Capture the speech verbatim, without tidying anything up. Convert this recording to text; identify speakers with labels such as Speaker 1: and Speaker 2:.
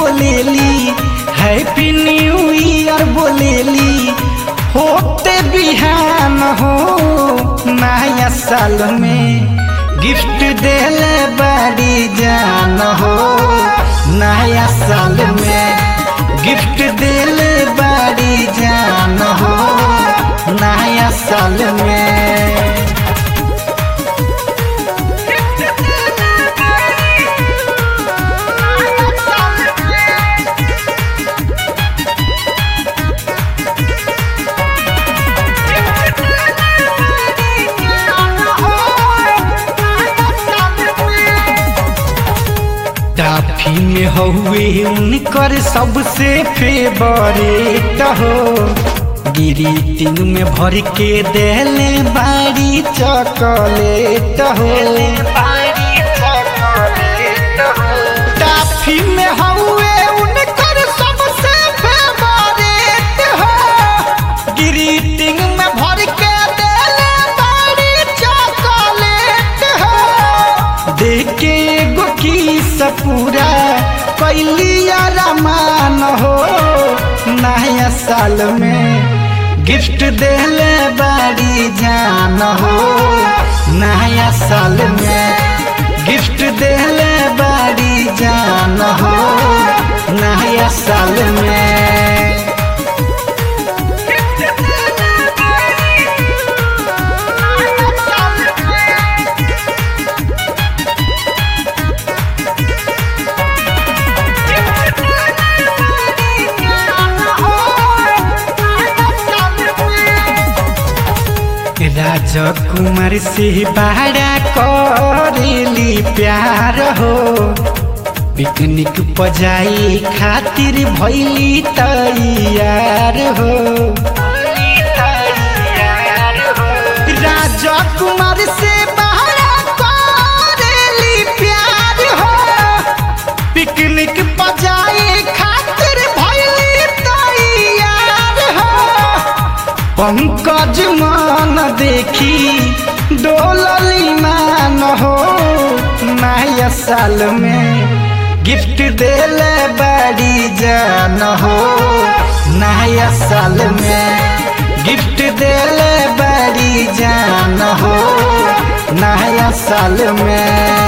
Speaker 1: बोलेली, happy new year बोलेली। होते बिहान हो नया साल में गिफ्ट देले बड़ी जान हो, नया साल में गिफ्ट देले बड़ी जान हो, नया साल में। टाफी में हुए उनकर सबसे फेवरेट हो, ग्रीटिंग में भर के देले बारी चॉकलेट हो। टाफी में हुए उनकर सबसे फेवरेट हो, ग्रीटिंग में भर के देले बारी चॉकलेट हो। देखे एगो किस पूरा कैलिया रमान हो, नया साल में गिफ्ट देले बड़ी जान हो, नया साल में गिफ्ट देले बड़ी जान हो, नया साल में। राजकुमार से बड़ा करेली प्यार हो, पिकनिक पजाई खातिर भैली तैयार हो। राजकुमार से बड़ा करेली प्यार हो, पिकनिक पजाई खातिर भैली तैयार हो। पंकज मान देखी डोलली मान हो, नया साल में गिफ्ट देले बड़ी जान हो, नया साल में गिफ्ट देले बड़ी जान हो, नया साल में।